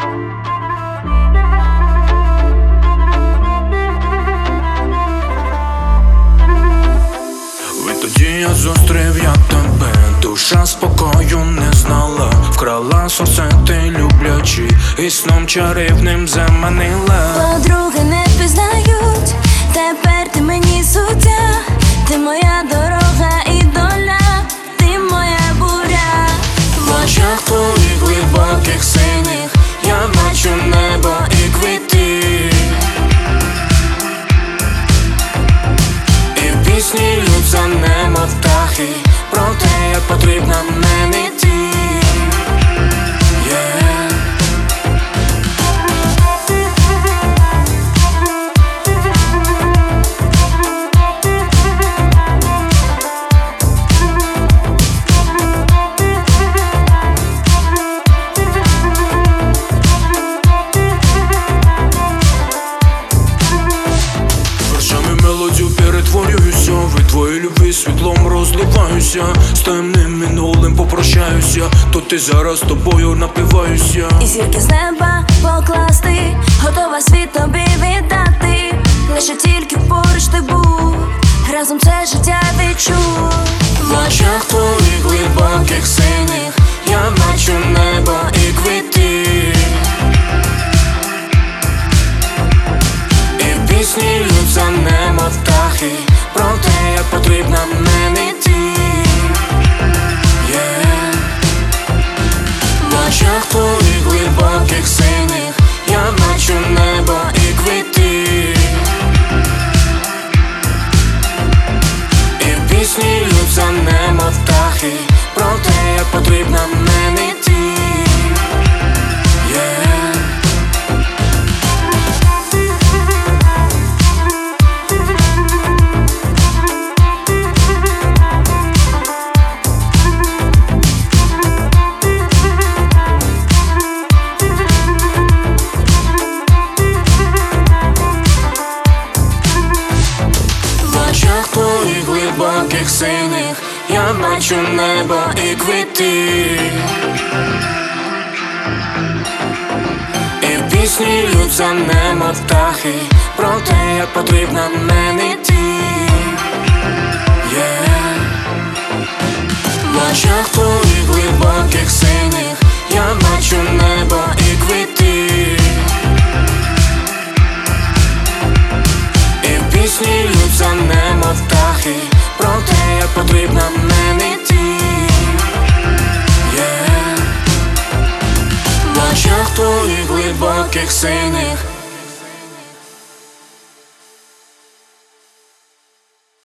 Відтоді я зустрів я тебе, душа спокою не знала, вкрала сонце ти люблячи, і сном чарівним заманила. Подруги не пізнають, тепер ти мені суття, ти моя дорога і доля, ти моя буря. В очах твоїх глибоких синіх я бачу небо і квіти, і пісні ллються немов птахи про те, як потрібна мені ти. Мелодію перетворююся, від твоєї любві світлом розливаюся, з темним минулим попрощаюся, то ти зараз з тобою напиваюся. І зірки з неба покласти, готова світ тобі віддати, лише тільки поруч ти був, разом це життя відчув. В очах твоїх глибоких синіх я бачу небо і квіти, і пісні ллються немов птахи про те, як потрібна мені ти. В очах твоїх глибоких синіх я бачу небо і квіти, і пісні ллються немов птахи про те, як потрібна мені ти. Твоїх глибоких синіх я бачу небо і квіти, і пісні ллються немов птахи про те, як потрібна мені ти. В очах твоїх глибоких синіх я бачу небо і квіти, і пісні ллються немов птахи про те, як потрібна мені ти. В очах твоїх глибоких синіх